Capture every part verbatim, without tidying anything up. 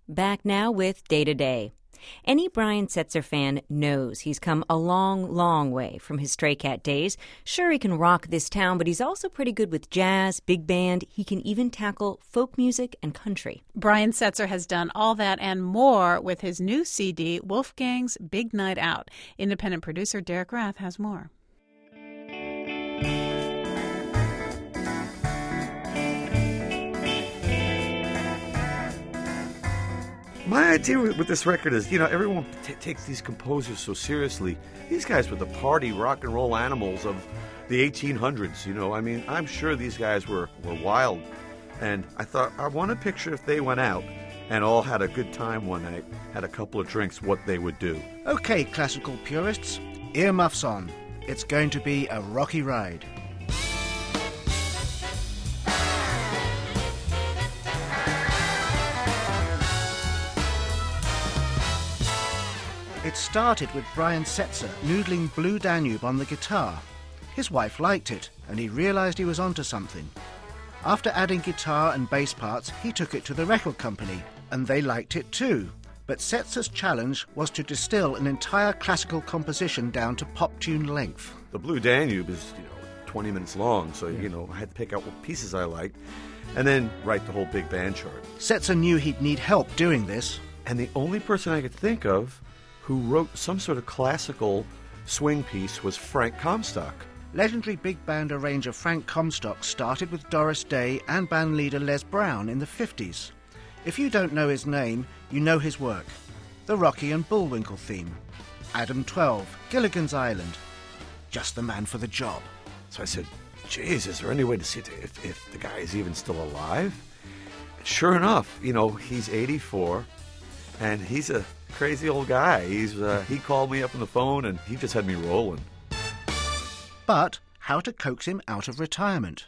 Back now with Day to Day. Any Brian Setzer fan knows he's come a long, long way from his Stray Cat days. Sure, he can rock this town, but he's also pretty good with jazz, big band. He can even tackle folk music and country. Brian Setzer has done all that and more with his new C D, Wolfgang's Big Night Out. Independent producer Derek Rath has more. My idea with this record is, you know, everyone t- takes these composers so seriously. These guys were the party rock and roll animals of the eighteen hundreds, you know. I mean, I'm sure these guys were, were wild. And I thought, I want to picture if they went out and all had a good time one night, had a couple of drinks, what they would do. Okay, classical purists, earmuffs on. It's going to be a rocky ride. It started with Brian Setzer noodling Blue Danube on the guitar. His wife liked it, and he realised he was onto something. After adding guitar and bass parts, he took it to the record company, and they liked it too. But Setzer's challenge was to distill an entire classical composition down to pop tune length. The Blue Danube is, you know, twenty minutes long, so, yeah. you know, I had to pick out what pieces I liked, and then write the whole big band chart. Setzer knew he'd need help doing this. And the only person I could think of who wrote some sort of classical swing piece was Frank Comstock. Legendary big band arranger Frank Comstock started with Doris Day and band leader Les Brown in the fifties. If you don't know his name, you know his work. The Rocky and Bullwinkle theme, Adam twelve, Gilligan's Island. Just the man for the job. So I said, geez, is there any way to see if, if the guy is even still alive? And sure enough, you know, he's eighty-four, and he's a crazy old guy. He's uh, he called me up on the phone and he just had me rolling. But how to coax him out of retirement?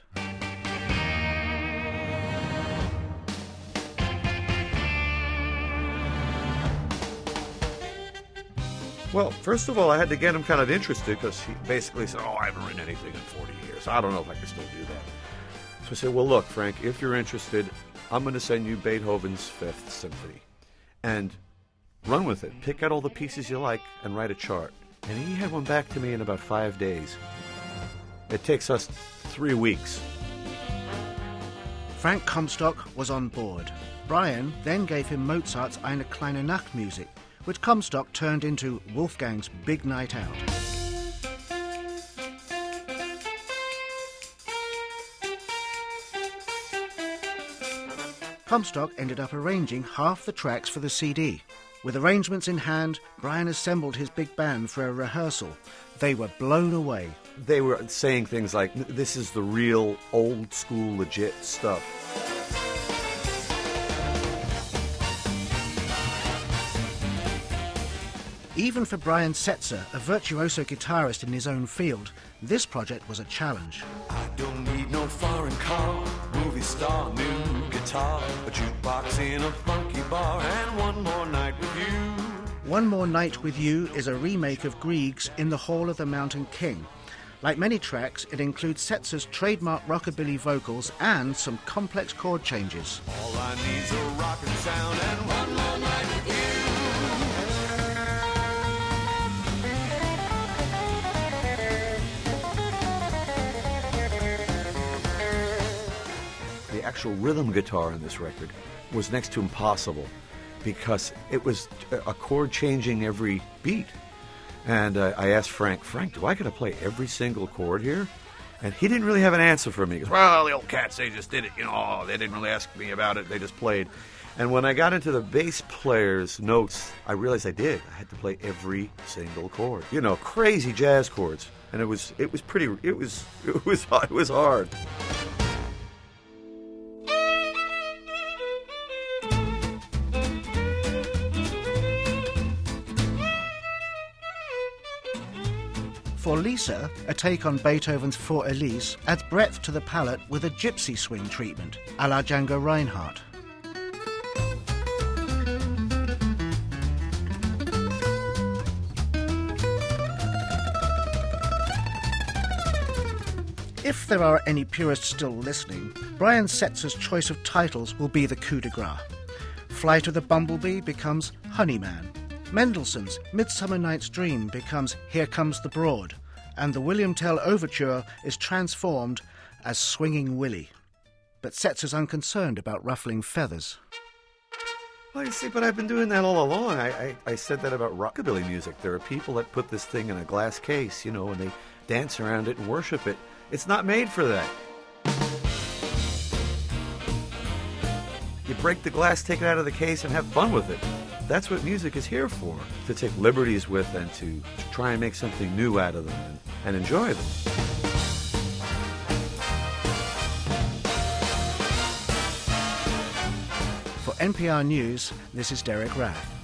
Well, first of all, I had to get him kind of interested because he basically said, oh, I haven't written anything in forty years. I don't know if I can still do that. So I said, well, look, Frank, if you're interested, I'm going to send you Beethoven's Fifth Symphony. And run with it. Pick out all the pieces you like and write a chart. And he had one back to me in about five days. It takes us three weeks. Frank Comstock was on board. Brian then gave him Mozart's Eine kleine Nacht music, which Comstock turned into Wolfgang's Big Night Out. Comstock ended up arranging half the tracks for the C D. With arrangements in hand, Brian assembled his big band for a rehearsal. They were blown away. They were saying things like, this is the real old school legit stuff. Even for Brian Setzer, a virtuoso guitarist in his own field, this project was a challenge. I don't need no foreign car, movie star, new guitar, a jukebox in a funky bar, and one more night with you. One More Night With You is a remake of Grieg's In the Hall of the Mountain King. Like many tracks, it includes Setzer's trademark rockabilly vocals and some complex chord changes. All I need's a rockin' sound and one more night with you. The actual rhythm guitar in this record was next to impossible because it was a chord changing every beat. And uh, I asked Frank, Frank, do I got to play every single chord here? And he didn't really have an answer for me. He goes, well, the old cats, they just did it. You know, they didn't really ask me about it. They just played. And when I got into the bass player's notes, I realized I did. I had to play every single chord. You know, crazy jazz chords. And it was, it was pretty, it was, it was, it was hard. For Lisa, a take on Beethoven's For Elise adds breadth to the palette with a gypsy swing treatment, a la Django Reinhardt. If there are any purists still listening, Brian Setzer's choice of titles will be the coup de grace. Flight of the Bumblebee becomes Honeyman. Mendelssohn's Midsummer Night's Dream becomes Here Comes the Broad. And the William Tell Overture is transformed as Swinging Willie. But Setzer's unconcerned about ruffling feathers. Well, you see, but I've been doing that all along. I, I, I said that about rockabilly music. There are people that put this thing in a glass case, you know, and they dance around it and worship it. It's not made for that. You break the glass, take it out of the case, and have fun with it. That's what music is here for, to take liberties with and to, to try and make something new out of them and, and enjoy them. For N P R News, this is Derek Rath.